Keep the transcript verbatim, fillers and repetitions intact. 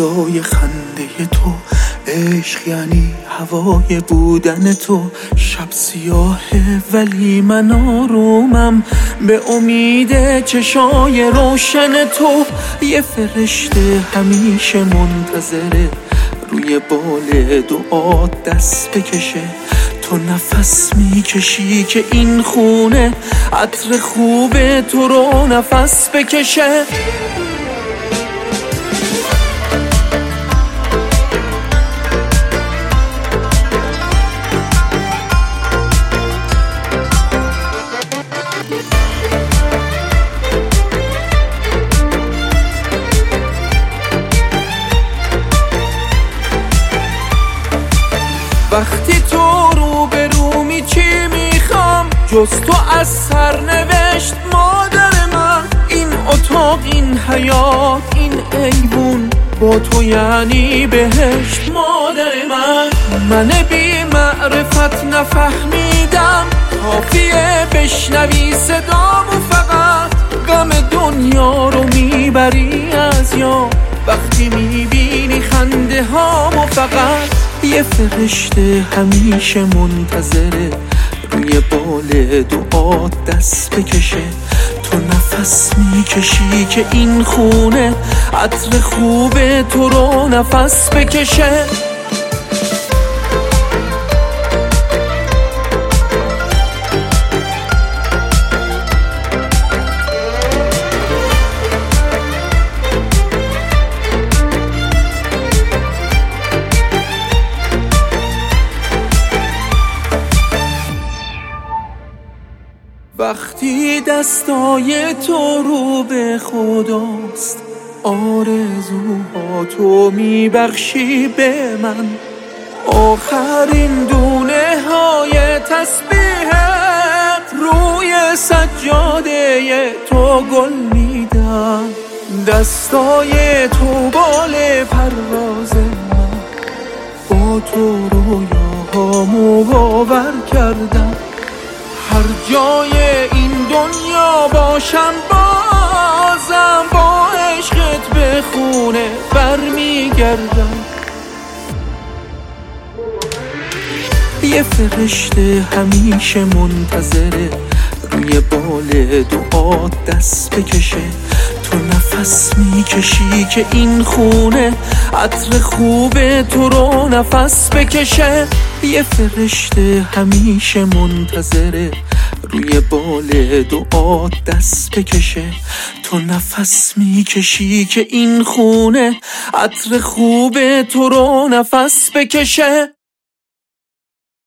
صدای خنده تو، عشق یعنی هوای بودن تو. شب سیاهه ولی من آرومم به امید چشای روشن تو. یه فرشته همیشه منتظره روی بال دعات دست بکشه. تو نفس میکشی که این خونه عطر خوب تو رو نفس بکشه. وقتی تو رو به رو می چی میخوام جز تو از سرنوشت مادر من. این اتاق، این حیات، این ایوون با تو یعنی بهشت مادر من. من بی معرفت نفهمیدم کافیه بشنوی صدامو فقط. غم دنیا رو میبری از یاد وقتی میبینی خنده هامو فقط. یه فرشته همیشه منتظره روی بال دعات دست بکشه. تو نفس میکشی که این خونه عطر خوب تو رو نفس بکشه. وقتی دستای تو رو به خداست آرزوها تو میبخشی به من. آخرین دونه های تسبیحت روی سجاده تو گل میدن. دستای تو بال پرواز من با تو رویاهامو باور کردم. هر جای این دنیا باشم بازم با عشقت به خونه برمیگردم. یه فرشته همیشه منتظره روی بال دعات دست بکشه. تو نفس میکشی که این خونه عطر خوب تو رو نفس بکشه. یه فرشته همیشه منتظره روی بال دعات دست بکشه. تو نفس میکشی که این خونه عطر خوب تو رو نفس بکشه.